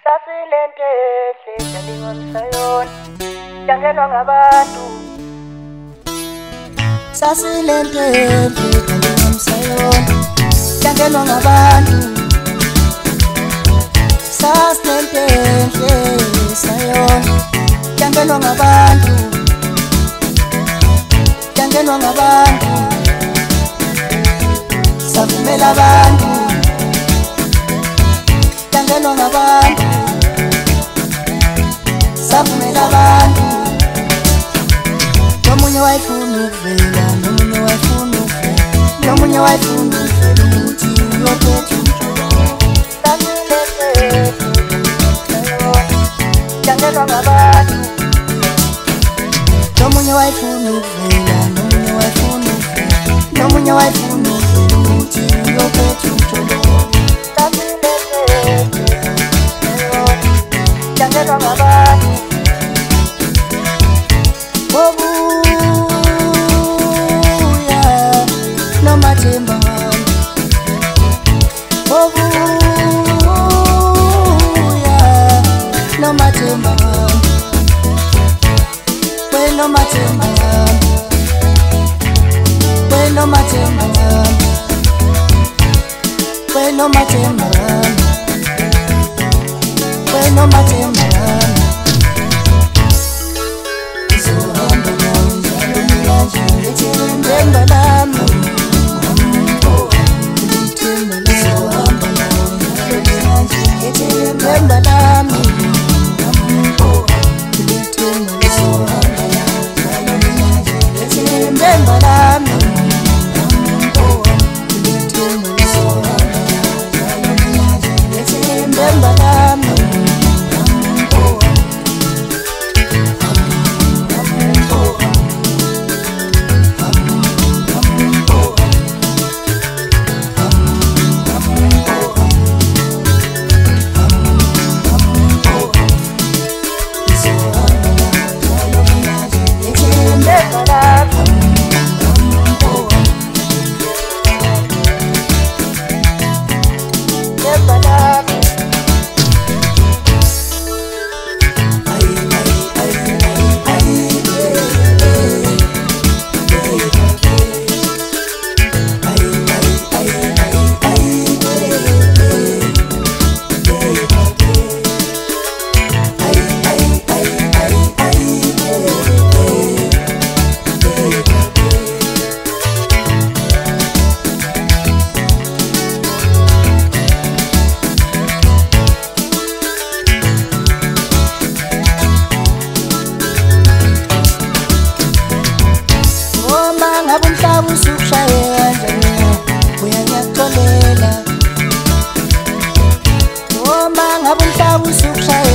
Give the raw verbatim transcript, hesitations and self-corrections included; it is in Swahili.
Sasilente enhle jalingomsayona jangelwa ngabantu Sasilente enhle jalingomsayona jangelwa ngabantu Sasilente enhle sayona jangelwa ngabantu jangelwa ngabantu Savumela abantu jangelwa ngabantu Savumela abantu Nomunye wayifuna ukuvela nomunye wayifuna ukuvela nomunye wayifuna ukuvela ukuthi uyophetha jangelwa ngabantu Nomunye wayifuna ukuvela nomunye wayifuna ukuvela nomunye wayifuna ukuvela ukuthi uyophetha jangelwa ngabantu Obuya nomathemba wami Obuya nomathemba wami Wena mathemba wami Wena mathemba wami Wena mathemba wami Wena mathemba wami Izohamba nawe njalo mina nje ngithemba lami Ngithemba izohamba nawe njalo mina nje ngithemba lami Ngithemba izohamba nawe njalo mina nje ngithemba lami Ngithemba izohamba nawe njalo mina nje ngithemba lami Ngabumhlaba usukushaya kanjani uyangixolela Noma ngabumhlaba usukushaya